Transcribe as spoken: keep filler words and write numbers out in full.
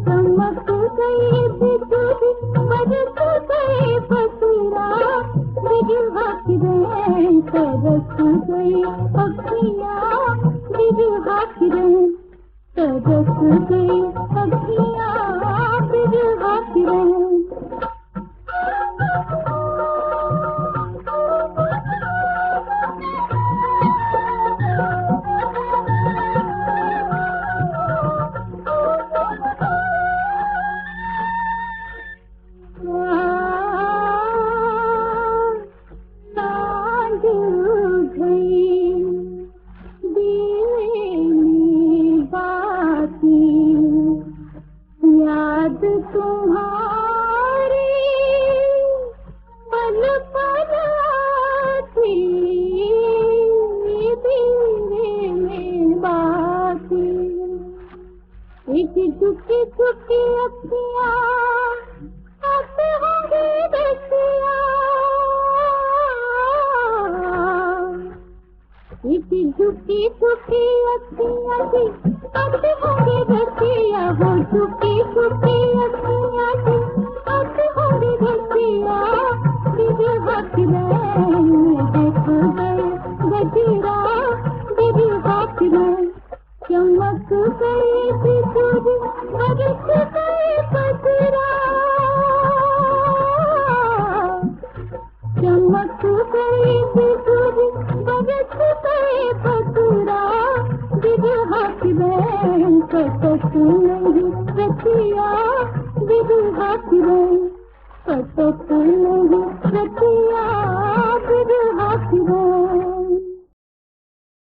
चमक गई बिजुली बरस गए बसरा बिरहा की रैन तरस गई अखियाँ बिरहा की रैन तरस गई अखियाँ बिरहा की रैन। याद तुम्हारी पल पल आती दिल में बाती एक झुकी झुकी अखियाँ आते होंगे बसिया एक झुकी झुकी अखियाँ थी आते होंगे बसिया वो झुकी झुकी अखियाँ थी आते होंगे बसिया बिरहा की रैन देख गए गजरा बिरहा की रैन। चमक गई बिजुली बरस गए बसरा चमक गई बिजुली बरस गए बसरा बिरहा की रैन कटक नहीं रतिया बिरहा की रैन कटक नहीं रतिया बिरहा की रैन।